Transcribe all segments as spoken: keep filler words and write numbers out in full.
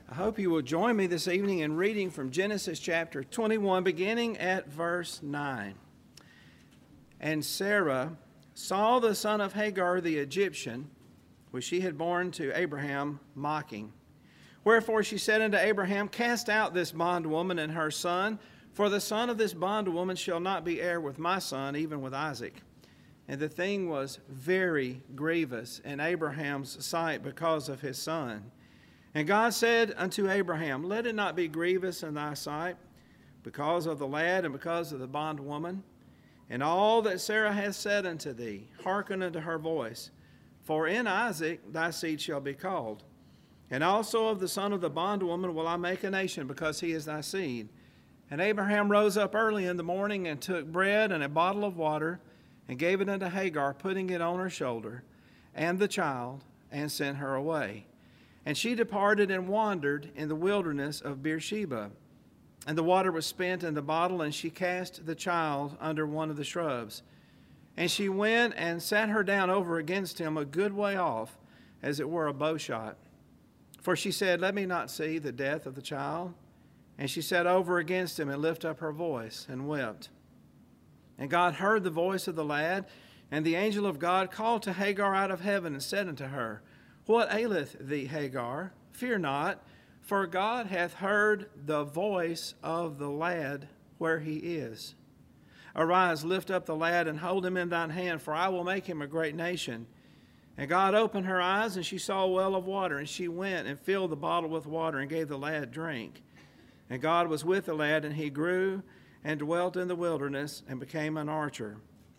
I hope you will join me this evening in reading from Genesis chapter twenty-one, beginning at verse nine. And Sarah saw the son of Hagar the Egyptian, which she had borne to Abraham, mocking. Wherefore she said unto Abraham, Cast out this bondwoman and her son, for the son of this bondwoman shall not be heir with my son, even with Isaac. And the thing was very grievous in Abraham's sight because of his son. And God said unto Abraham, Let it not be grievous in thy sight, because of the lad and because of the bondwoman. And all that Sarah hath said unto thee, hearken unto her voice. For in Isaac thy seed shall be called. And also of the son of the bondwoman will I make a nation, because he is thy seed. And Abraham rose up early in the morning, and took bread and a bottle of water, and gave it unto Hagar, putting it on her shoulder, and the child, and sent her away. And she departed and wandered in the wilderness of Beersheba. And the water was spent in the bottle, and she cast the child under one of the shrubs. And she went and sat her down over against him a good way off, as it were a bowshot. For she said, Let me not see the death of the child. And she sat over against him and lifted up her voice and wept. And God heard the voice of the lad, and the angel of God called to Hagar out of heaven and said unto her, What aileth thee, Hagar? Fear not, for God hath heard the voice of the lad where he is. Arise, lift up the lad, and hold him in thine hand, for I will make him a great nation. And God opened her eyes, and she saw a well of water, and she went and filled the bottle with water, and gave the lad drink. And God was with the lad, and he grew and dwelt in the wilderness, and became an archer.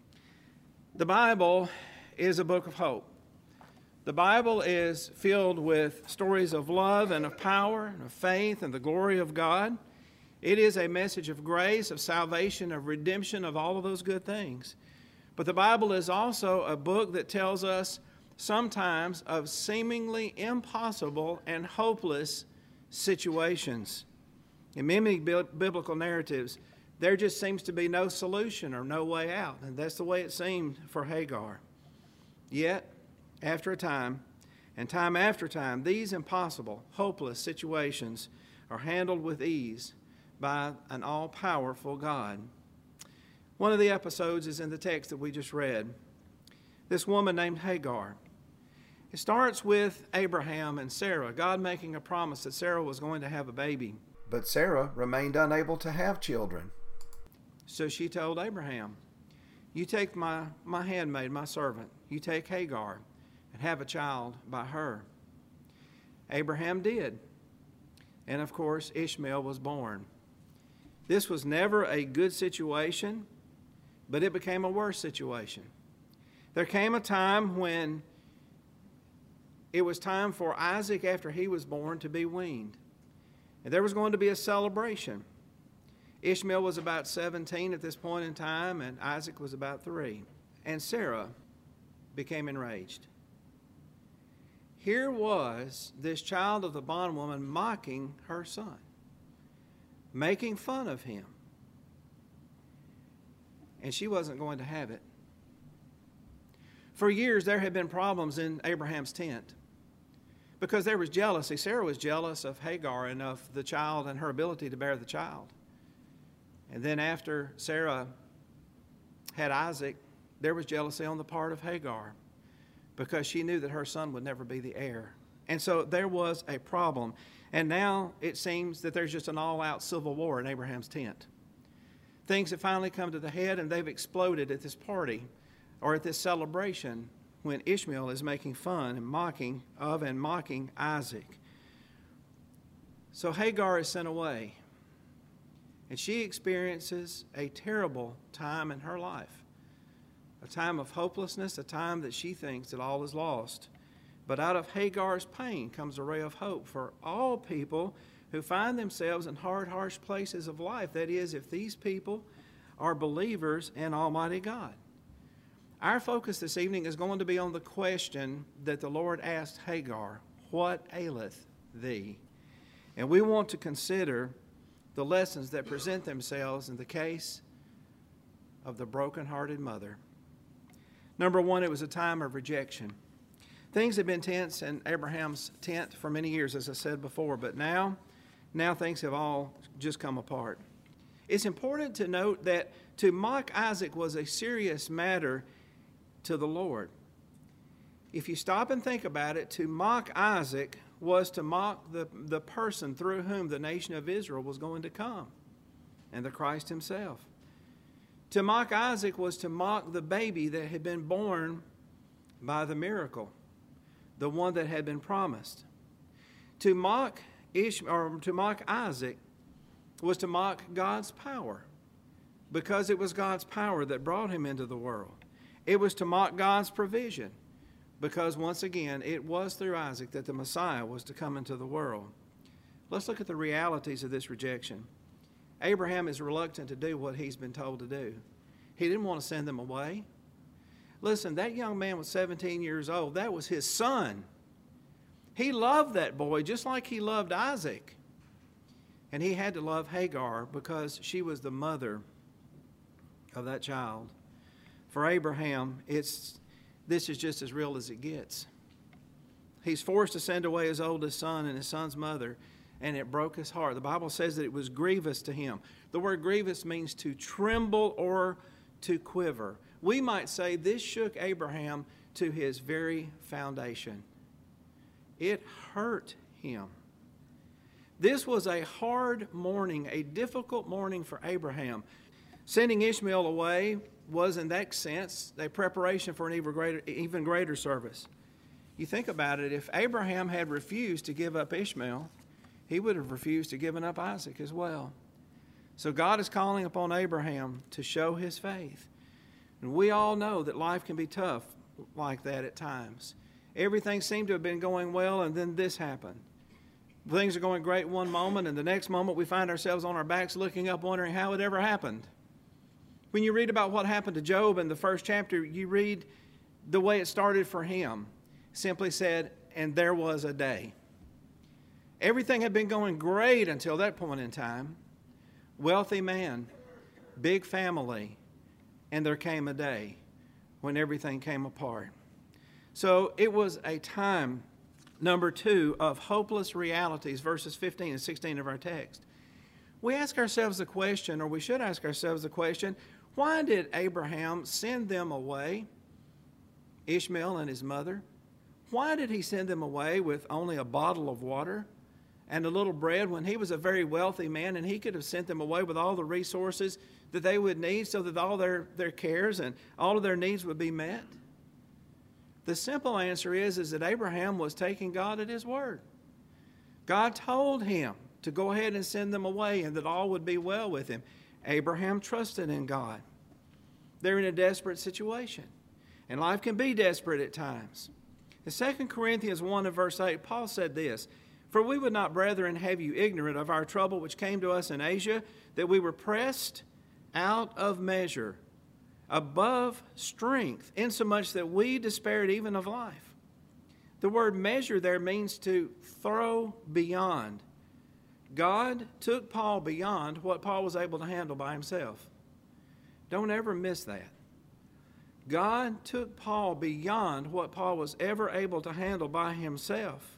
The Bible is a book of hope. The Bible is filled with stories of love and of power and of faith and the glory of God. It is a message of grace, of salvation, of redemption, of all of those good things. But the Bible is also a book that tells us sometimes of seemingly impossible and hopeless situations. In many biblical narratives, there just seems to be no solution or no way out. And that's the way it seemed for Hagar. Yet, after a time, and time after time, these impossible, hopeless situations are handled with ease by an all-powerful God. One of the episodes is in the text that we just read. This woman named Hagar. It starts with Abraham and Sarah, God making a promise that Sarah was going to have a baby. But Sarah remained unable to have children. So she told Abraham, You take my, my handmaid, my servant, you take Hagar, and have a child by her. Abraham did. And of course, Ishmael was born. This was never a good situation, but it became a worse situation. There came a time when it was time for Isaac, after he was born, to be weaned. And there was going to be a celebration. Ishmael was about seventeen at this point in time, and Isaac was about three. And Sarah became enraged. Here was this child of the bondwoman mocking her son, making fun of him. And she wasn't going to have it. For years, there had been problems in Abraham's tent because there was jealousy. Sarah was jealous of Hagar and of the child and her ability to bear the child. And then after Sarah had Isaac, there was jealousy on the part of Hagar because she knew that her son would never be the heir. And so there was a problem. And now it seems that there's just an all-out civil war in Abraham's tent. Things have finally come to the head, and they've exploded at this party or at this celebration when Ishmael is making fun and mocking of and mocking Isaac. So Hagar is sent away, and she experiences a terrible time in her life. A time of hopelessness, a time that she thinks that all is lost. But out of Hagar's pain comes a ray of hope for all people who find themselves in hard, harsh places of life. That is, if these people are believers in Almighty God. Our focus this evening is going to be on the question that the Lord asked Hagar, What aileth thee? And we want to consider the lessons that present themselves in the case of the broken-hearted mother. Number one, it was a time of rejection. Things had been tense in Abraham's tent for many years, as I said before, but now, now things have all just come apart. It's important to note that to mock Isaac was a serious matter to the Lord. If you stop and think about it, to mock Isaac was to mock the, the person through whom the nation of Israel was going to come, and the Christ himself. To mock Isaac was to mock the baby that had been born by the miracle, the one that had been promised. To mock Ishmael, or to mock Isaac was to mock God's power, because it was God's power that brought him into the world. It was to mock God's provision, because once again, it was through Isaac that the Messiah was to come into the world. Let's look at the realities of this rejection. Abraham is reluctant to do what he's been told to do. He didn't want to send them away. Listen, that young man was seventeen years old. That was his son. He loved that boy just like he loved Isaac. And he had to love Hagar because she was the mother of that child. For Abraham, it's this is just as real as it gets. He's forced to send away his oldest son and his son's mother, and it broke his heart. The Bible says that it was grievous to him. The word grievous means to tremble or to quiver. We might say this shook Abraham to his very foundation. It hurt him. This was a hard morning, a difficult morning for Abraham. Sending Ishmael away was, in that sense, a preparation for an even greater, even greater service. You think about it, if Abraham had refused to give up Ishmael, he would have refused to give up Isaac as well. So God is calling upon Abraham to show his faith. And we all know that life can be tough like that at times. Everything seemed to have been going well, and then this happened. Things are going great one moment, and the next moment we find ourselves on our backs looking up, wondering how it ever happened. When you read about what happened to Job in the first chapter, you read the way it started for him. Simply said, and there was a day. Everything had been going great until that point in time. Wealthy man, big family, and there came a day when everything came apart. So it was a time, number two, of hopeless realities, verses fifteen and sixteen of our text. We ask ourselves the question, or we should ask ourselves the question, why did Abraham send them away, Ishmael and his mother? Why did he send them away with only a bottle of water and a little bread when he was a very wealthy man and he could have sent them away with all the resources that they would need so that all their, their cares and all of their needs would be met? The simple answer is, is that Abraham was taking God at his word. God told him to go ahead and send them away and that all would be well with him. Abraham trusted in God. They're in a desperate situation, and life can be desperate at times. In Second Corinthians one and verse eight, Paul said this, "For we would not, brethren, have you ignorant of our trouble which came to us in Asia, that we were pressed out of measure, above strength, insomuch that we despaired even of life." The word measure there means to throw beyond. God took Paul beyond what Paul was able to handle by himself. Don't ever miss that. God took Paul beyond what Paul was ever able to handle by himself.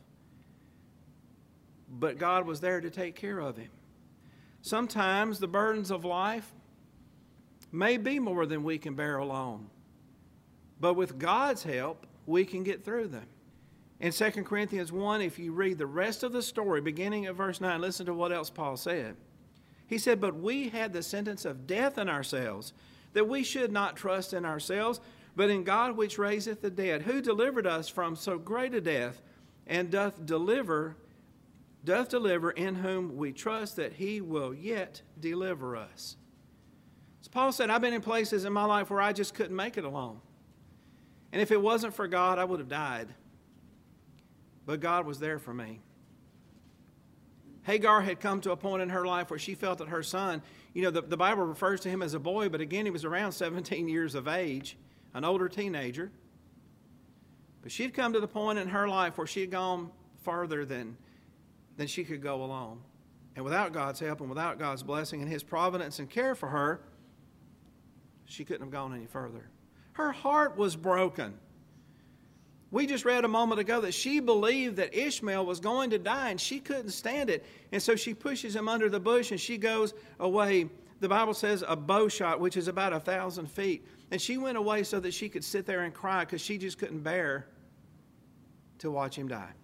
But God was there to take care of him. Sometimes the burdens of life may be more than we can bear alone. But with God's help, we can get through them. In Second Corinthians one, if you read the rest of the story, beginning at verse nine, listen to what else Paul said. He said, "But we had the sentence of death in ourselves, that we should not trust in ourselves, but in God which raiseth the dead, who delivered us from so great a death, and doth deliver, doth deliver, in whom we trust that he will yet deliver us." So Paul said, I've been in places in my life where I just couldn't make it alone. And if it wasn't for God, I would have died. But God was there for me. Hagar had come to a point in her life where she felt that her son, you know, the, the Bible refers to him as a boy, but again, he was around seventeen years of age, an older teenager. But she'd come to the point in her life where she had gone farther than, than she could go alone. And without God's help and without God's blessing and his providence and care for her, she couldn't have gone any further. Her heart was broken. We just read a moment ago that she believed that Ishmael was going to die and she couldn't stand it. And so she pushes him under the bush and she goes away. The Bible says a bow shot, which is about a thousand feet. And she went away so that she could sit there and cry because she just couldn't bear to watch him die.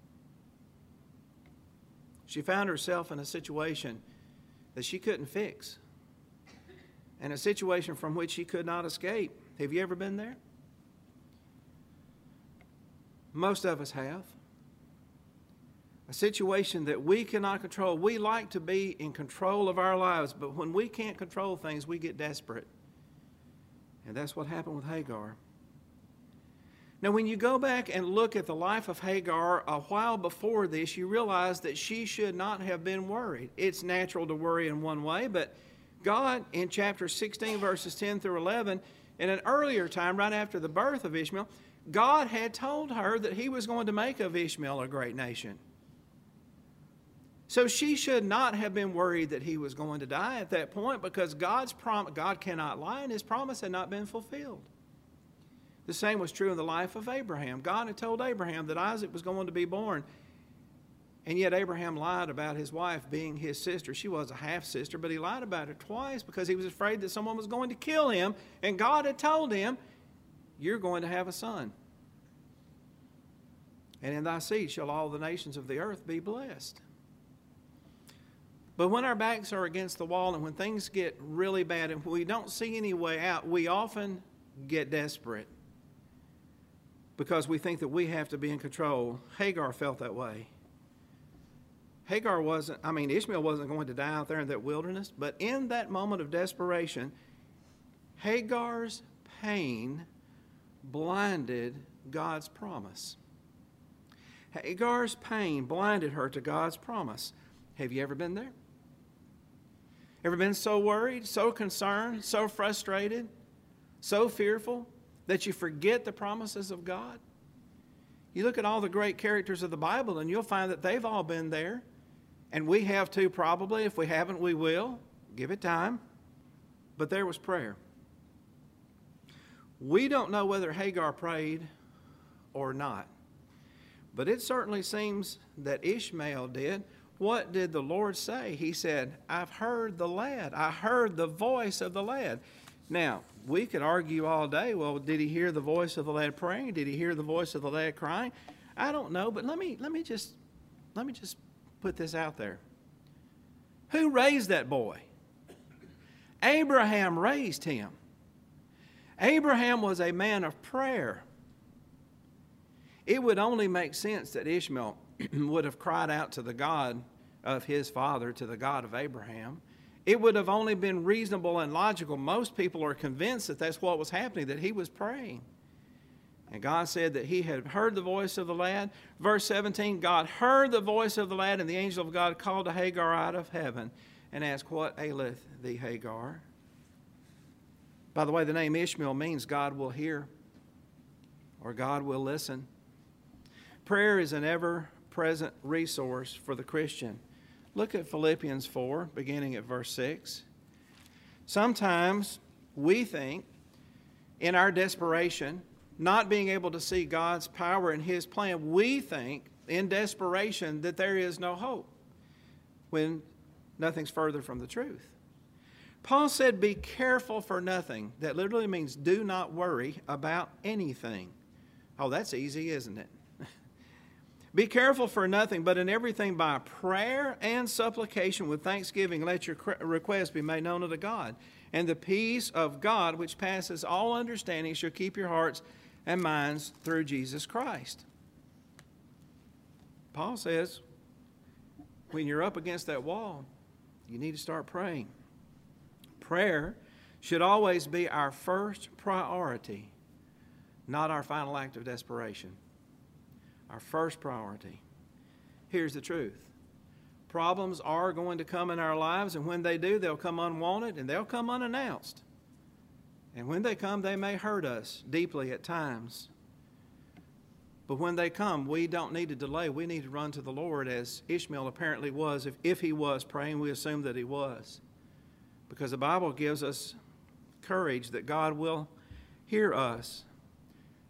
She found herself in a situation that she couldn't fix, and a situation from which she could not escape. Have you ever been there? Most of us have. A situation that we cannot control. We like to be in control of our lives, but when we can't control things, we get desperate. And that's what happened with Hagar. Now, when you go back and look at the life of Hagar a while before this, you realize that she should not have been worried. It's natural to worry in one way, but God, in chapter sixteen, verses ten through eleven, in an earlier time, right after the birth of Ishmael, God had told her that he was going to make of Ishmael a great nation. So she should not have been worried that he was going to die at that point, because God's prom- God cannot lie, and his promise had not been fulfilled. The same was true in the life of Abraham. God had told Abraham that Isaac was going to be born, and yet Abraham lied about his wife being his sister. She was a half-sister, but he lied about her twice because he was afraid that someone was going to kill him, and God had told him, you're going to have a son. And in thy seed shall all the nations of the earth be blessed. But when our backs are against the wall and when things get really bad and we don't see any way out, we often get desperate because we think that we have to be in control. Hagar felt that way. Hagar wasn't, I mean, Ishmael wasn't going to die out there in that wilderness, but in that moment of desperation, Hagar's pain blinded God's promise. Hagar's pain blinded her to God's promise. Have you ever been there? Ever been so worried, so concerned, so frustrated, so fearful that you forget the promises of God? You look at all the great characters of the Bible and you'll find that they've all been there. And we have too, probably. If we haven't, we will. Give it time. But there was prayer. We don't know whether Hagar prayed or not. But it certainly seems that Ishmael did. What did the Lord say? He said, I've heard the lad. I heard the voice of the lad. Now, we could argue all day, well, did he hear the voice of the lad praying? Did he hear the voice of the lad crying? I don't know, but let me let me just let me just put this out there. Who raised that boy? Abraham raised him. Abraham was a man of prayer. It would only make sense that Ishmael would have cried out to the God of his father, to the God of Abraham. It would have only been reasonable and logical. Most people are convinced that that's what was happening, that he was praying. And God said that he had heard the voice of the lad. Verse seventeen, God heard the voice of the lad, and the angel of God called to Hagar out of heaven and asked, what aileth thee, Hagar? By the way, the name Ishmael means God will hear, or God will listen. Prayer is an ever-present resource for the Christian. Look at Philippians four, beginning at verse six. Sometimes we think, in our desperation, not being able to see God's power and his plan, we think, in desperation, that there is no hope, when nothing's further from the truth. Paul said, be careful for nothing. That literally means do not worry about anything. Oh, that's easy, isn't it? Be careful for nothing, but in everything by prayer and supplication with thanksgiving, let your requests be made known unto God. And the peace of God, which passes all understanding, shall keep your hearts and minds through Jesus Christ. Paul says, when you're up against that wall, you need to start praying. Prayer should always be our first priority, not our final act of desperation. Our first priority. Here's the truth. Problems are going to come in our lives, and when they do, they'll come unwanted and they'll come unannounced. And when they come, they may hurt us deeply at times. But when they come, we don't need to delay. We need to run to the Lord, as Ishmael apparently was. If, if he was praying, we assume that he was. Because the Bible gives us courage that God will hear us.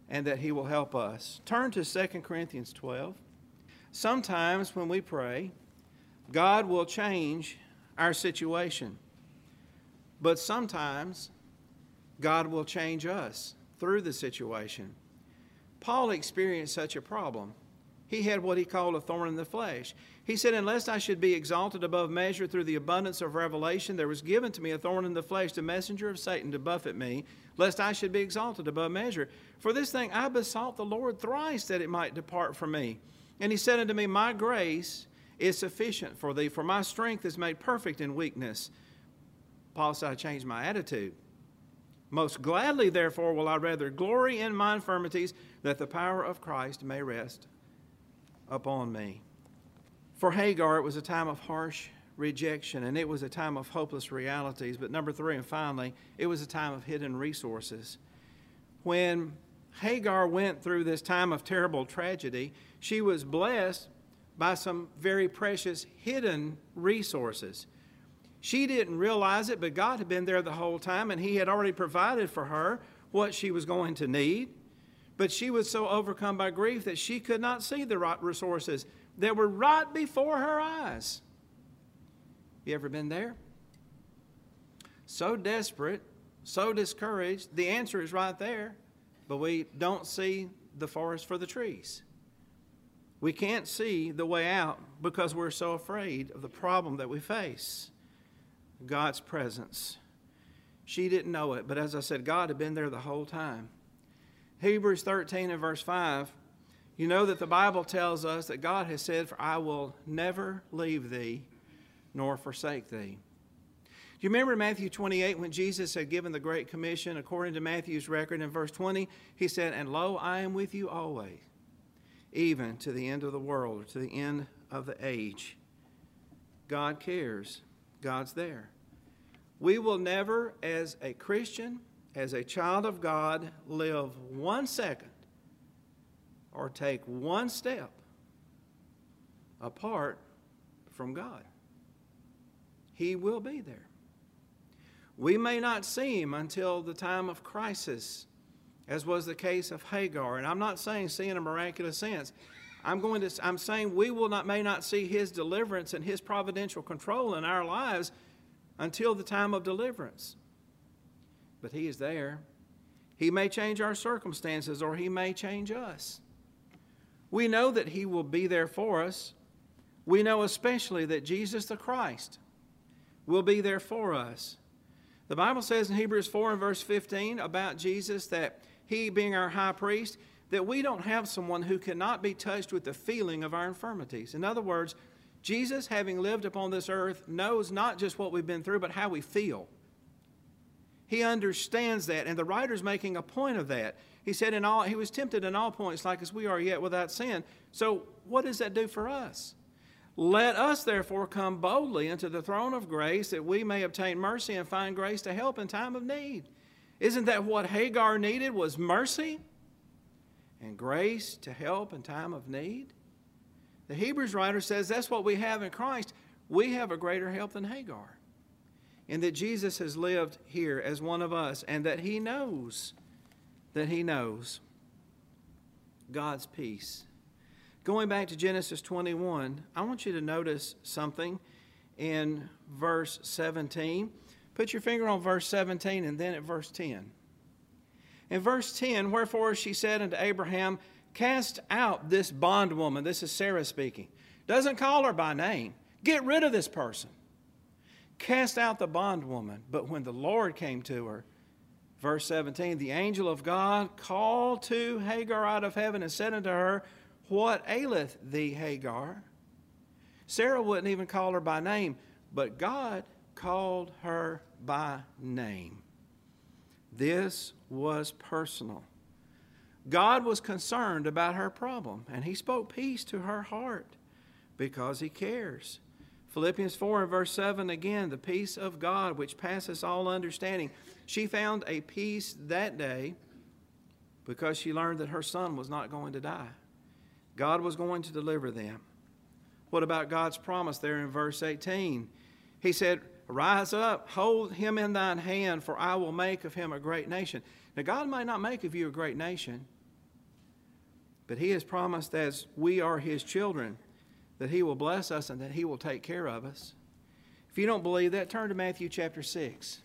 and that He will help us. Turn to Second Corinthians twelve. Sometimes when we pray, God will change our situation. But sometimes God will change us through the situation. Paul experienced such a problem. He had what he called a thorn in the flesh. He said, unless I should be exalted above measure through the abundance of revelation, there was given to me a thorn in the flesh, the messenger of Satan, to buffet me, lest I should be exalted above measure. For this thing I besought the Lord thrice, that it might depart from me. And he said unto me, my grace is sufficient for thee, for my strength is made perfect in weakness. Paul said, I changed my attitude. Most gladly, therefore, will I rather glory in my infirmities, that the power of Christ may rest upon me. For Hagar, it was a time of harsh rejection, and it was a time of hopeless realities. But number three, and finally, it was a time of hidden resources. When Hagar went through this time of terrible tragedy, she was blessed by some very precious hidden resources. She didn't realize it, but God had been there the whole time, and He had already provided for her what she was going to need. But she was so overcome by grief that she could not see the right resources that were right before her eyes. You ever been there? So desperate, so discouraged, the answer is right there, but we don't see the forest for the trees. We can't see the way out because we're so afraid of the problem that we face. God's presence. She didn't know it, but as I said, God had been there the whole time. Hebrews thirteen and verse five, you know that the Bible tells us that God has said, for I will never leave thee nor forsake thee. Do you remember Matthew twenty-eight when Jesus had given the Great Commission? According to Matthew's record in verse twenty, He said, and lo, I am with you always, even to the end of the world, or to the end of the age. God cares. God's there. We will never, as a Christian, as a child of God, live one second or take one step apart from God. He will be there. We may not see Him until the time of crisis, as was the case of Hagar. And I'm not saying see in a miraculous sense. I'm going to. I'm saying we will not may not see His deliverance and His providential control in our lives until the time of deliverance. But He is there. He may change our circumstances, or He may change us. We know that He will be there for us. We know especially that Jesus the Christ will be there for us. The Bible says in Hebrews four and verse fifteen about Jesus that He, being our high priest, that we don't have someone who cannot be touched with the feeling of our infirmities. In other words, Jesus, having lived upon this earth, knows not just what we've been through, but how we feel. He understands that, and the writer's making a point of that. He said in all, He was tempted in all points like as we are, yet without sin. So what does that do for us? Let us therefore come boldly into the throne of grace, that we may obtain mercy and find grace to help in time of need. Isn't that what Hagar needed, was mercy and grace to help in time of need? The Hebrews writer says that's what we have in Christ. We have a greater help than Hagar, in that Jesus has lived here as one of us, and that He knows, that He knows God's peace. Going back to Genesis twenty-one, I want you to notice something in verse seventeen. Put your finger on verse seventeen and then at verse ten. In verse ten, wherefore she said unto Abraham, cast out this bondwoman. This is Sarah speaking. Doesn't call her by name. Get rid of this person. Cast out the bondwoman. But when the Lord came to her, verse seventeen, the angel of God called to Hagar out of heaven and said unto her, what aileth thee, Hagar? Sarah wouldn't even call her by name, but God called her by name. This was personal. God was concerned about her problem, and He spoke peace to her heart because He cares. Philippians four and verse seven, again, the peace of God which passeth all understanding. She found a peace that day because she learned that her son was not going to die. God was going to deliver them. What about God's promise there in verse eighteen? He said, rise up, hold him in thine hand, for I will make of him a great nation. Now, God might not make of you a great nation, But he has promised, as we are his children, that he will bless us and that he will take care of us. If you don't believe that, turn to Matthew chapter six.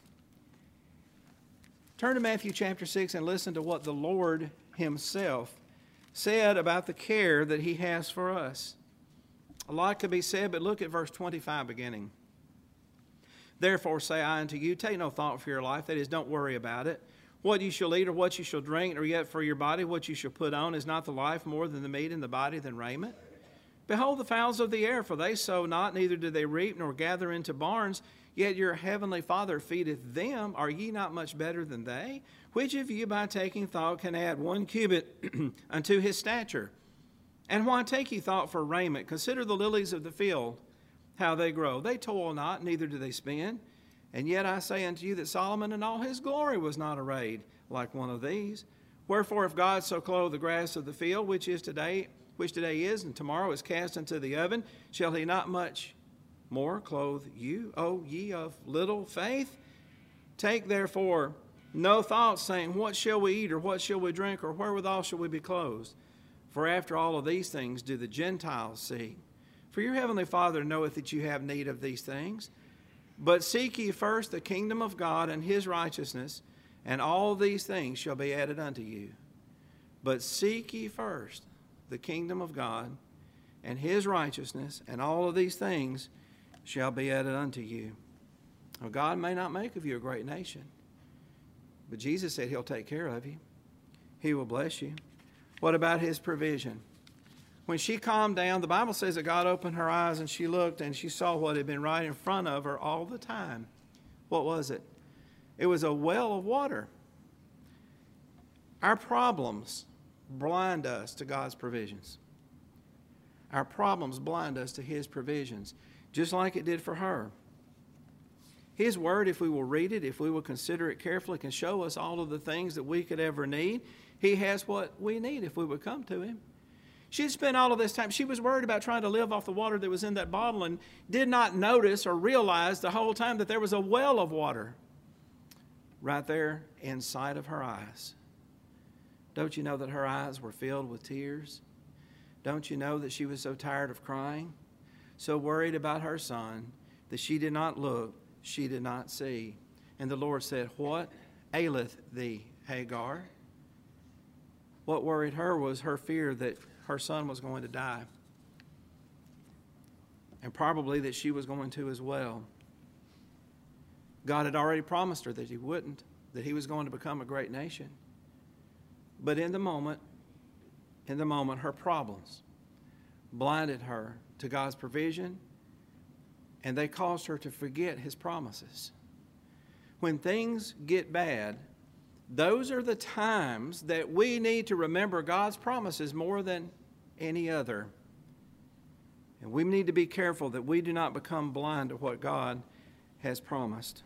Turn to Matthew chapter six and listen to what the Lord himself said about the care that he has for us. A lot could be said, but look at verse twenty-five beginning. Therefore say I unto you, take no thought for your life, that is, don't worry about it. What you shall eat or what you shall drink, or yet for your body what you shall put on, is not the life more than the meat, and the body than raiment? Behold the fowls of the air, for they sow not, neither do they reap, nor gather into barns, yet your heavenly Father feedeth them. Are ye not much better than they? Which of you by taking thought can add one cubit unto his stature? And why take ye thought for raiment? Consider the lilies of the field, how they grow. They toil not, neither do they spin. And yet I say unto you that Solomon in all his glory was not arrayed like one of these. Wherefore if God so clothe the grass of the field, which is today, which today is, and tomorrow is cast into the oven, shall he not much more clothe you, O ye of little faith? Take therefore no thought, saying, what shall we eat, or what shall we drink, or wherewithal shall we be clothed? For after all of these things do the Gentiles seek. For your heavenly Father knoweth that you have need of these things. But seek ye first the kingdom of God and his righteousness, and all these things shall be added unto you. But seek ye first the kingdom of God and his righteousness, and all of these things shall be added unto you. Well, God may not make of you a great nation, but Jesus said he'll take care of you. He will bless you. What about his provision? When she calmed down, the Bible says that God opened her eyes and she looked and she saw what had been right in front of her all the time. What was it? It was a well of water. Our problems blind us to God's provisions. Our problems blind us to his provisions, just like it did for her. His word, if we will read it, if we will consider it carefully, can show us all of the things that we could ever need. He has what we need if we would come to him. She had spent all of this time. She was worried about trying to live off the water that was in that bottle and did not notice or realize the whole time that there was a well of water right there inside of her eyes. Don't you know that her eyes were filled with tears? Don't you know that she was so tired of crying, so worried about her son, that she did not look, she did not see? And the Lord said, what aileth thee, Hagar? What worried her was her fear that her son was going to die, and probably that she was going to as well. God had already promised her that he wouldn't, that he was going to become a great nation. But in the moment, in the moment, her problems blinded her to God's provision, and they caused her to forget his promises. When things get bad, those are the times that we need to remember God's promises more than any other. And we need to be careful that we do not become blind to what God has promised.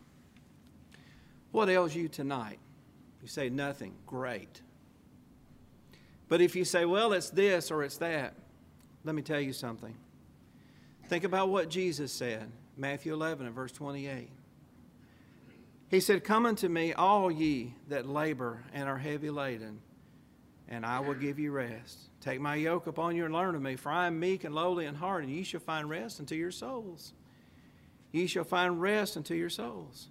What ails you tonight? You say nothing. Great. But if you say, well, it's this or it's that, let me tell you something. Think about what Jesus said, Matthew eleven and verse twenty-eight. He said, come unto me, all ye that labor and are heavy laden, and I will give you rest. Take my yoke upon you and learn of me, for I am meek and lowly in heart, and ye shall find rest unto your souls. Ye shall find rest unto your souls.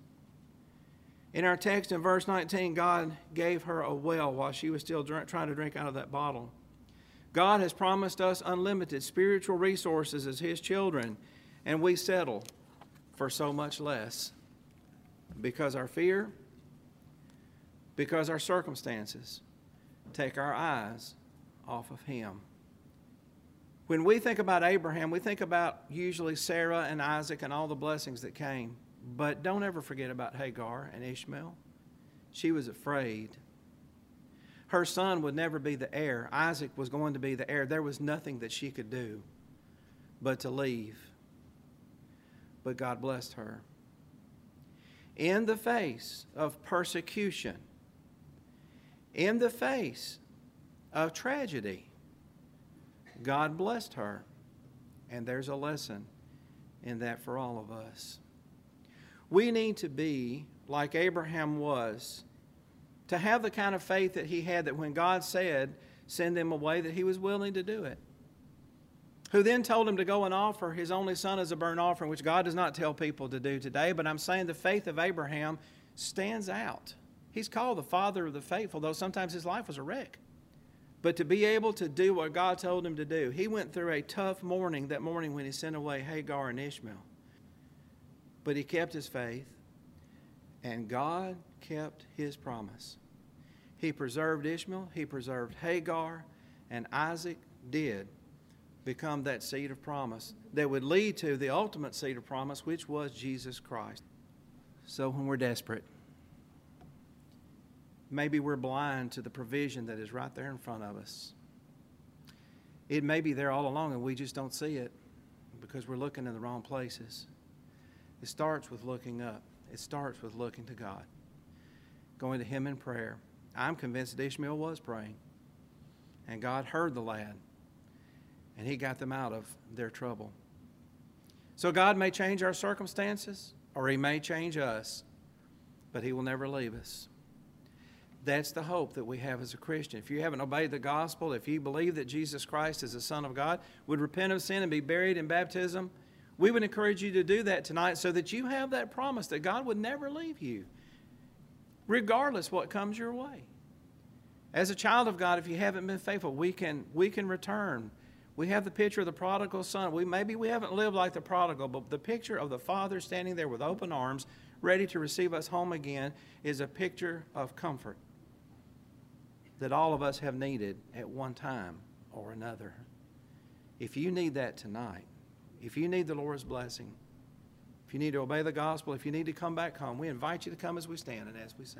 In our text in verse nineteen, God gave her a well while she was still drink, trying to drink out of that bottle. God has promised us unlimited spiritual resources as his children, and we settle for so much less. Because our fear, because our circumstances take our eyes off of him. When we think about Abraham, we think about usually Sarah and Isaac and all the blessings that came. But don't ever forget about Hagar and Ishmael. She was afraid. Her son would never be the heir. Isaac was going to be the heir. There was nothing that she could do but to leave. But God blessed her. In the face of persecution, in the face of tragedy, God blessed her. And there's a lesson in that for all of us. We need to be like Abraham was, to have the kind of faith that he had, that when God said, send them away, that he was willing to do it. Who then told him to go and offer his only son as a burnt offering, which God does not tell people to do today. But I'm saying the faith of Abraham stands out. He's called the father of the faithful, though sometimes his life was a wreck. But to be able to do what God told him to do, he went through a tough morning that morning when he sent away Hagar and Ishmael. But he kept his faith, and God kept his promise. He preserved Ishmael, he preserved Hagar, and Isaac did become that seed of promise that would lead to the ultimate seed of promise, which was Jesus Christ. So when we're desperate, maybe we're blind to the provision that is right there in front of us. It may be there all along and we just don't see it because we're looking in the wrong places. It starts with looking up. It starts with looking to God, going to Him in prayer. I'm convinced that Ishmael was praying, and God heard the lad, and He got them out of their trouble. So God may change our circumstances, or He may change us, but He will never leave us. That's the hope that we have as a Christian. If you haven't obeyed the gospel, if you believe that Jesus Christ is the Son of God, would repent of sin and be buried in baptism, we would encourage you to do that tonight so that you have that promise that God would never leave you, regardless what comes your way. As a child of God, if you haven't been faithful, we can, we can return. We have the picture of the prodigal son. We, maybe we haven't lived like the prodigal, but the picture of the Father standing there with open arms, ready to receive us home again, is a picture of comfort that all of us have needed at one time or another. If you need that tonight, if you need the Lord's blessing, if you need to obey the gospel, if you need to come back home, we invite you to come as we stand and as we sing.